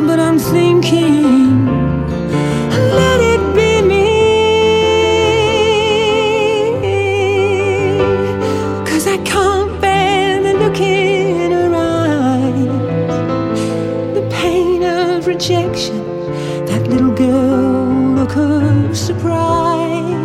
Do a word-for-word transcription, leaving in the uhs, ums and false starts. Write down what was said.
but I'm thinking, let it be me. 'Cause I can't bear the look in her eyes, the pain of rejection, that little girl look of surprise.